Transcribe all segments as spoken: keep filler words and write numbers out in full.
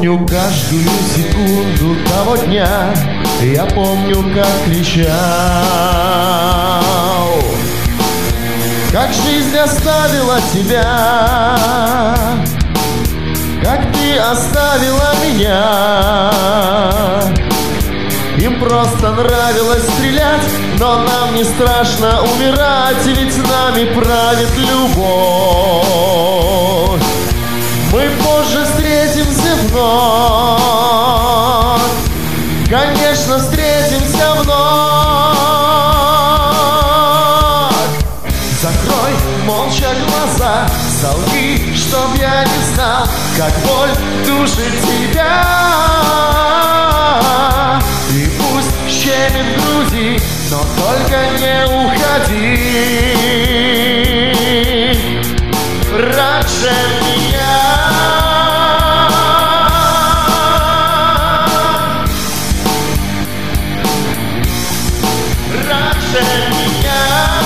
помню каждую секунду того дня, я помню, как кричал, как жизнь оставила тебя, как ты оставила меня. Им просто нравилось стрелять, но нам не страшно умирать, ведь с нами правит любовь. Мы позже встретимся вновь, конечно, встретимся вновь. Закрой молча глаза, солги, чтоб я не знал, как боль душит тебя. И пусть щемит в груди, но только не уходи раньше меня. Раньше меня.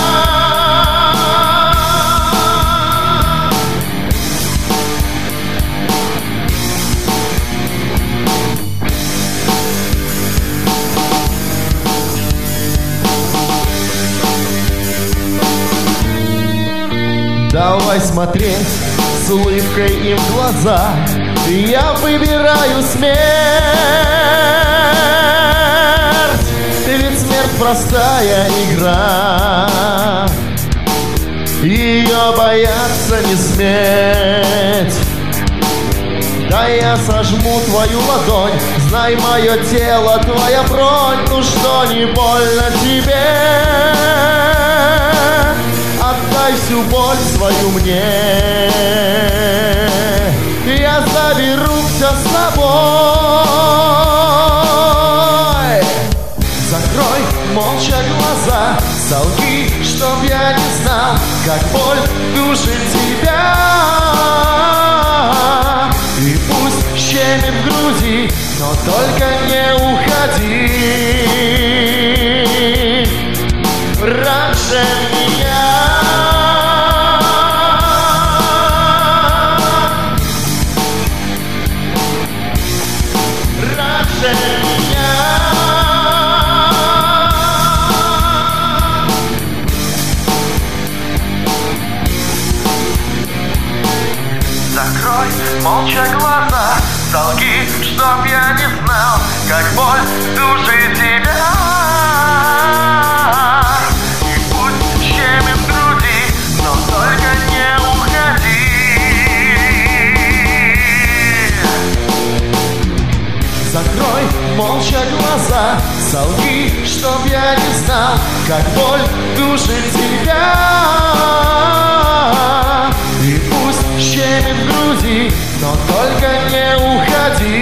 Давай смотреть с улыбкой им в глаза, я выбираю смерть, ведь смерть простая игра, ее бояться не сметь. Да я сожму твою ладонь, знай, мое тело, твоя бронь, ну что, не больно тебе? Отдай всю боль свою мне, я заберу все с собой. Закрой молча глаза, солги, чтоб я не знал, как боль душит тебя. И пусть щемит в груди, но только не уходи раньше меня. Раньше меня. Закрой молча глаза, солги, чтоб я не знал, как боль душит тебя. И пусть щемит в груди, но только не уходи. Закрой молча глаза, солги, чтоб я не знал, как боль душит тебя. И пусть щемит в груди, но только не уходи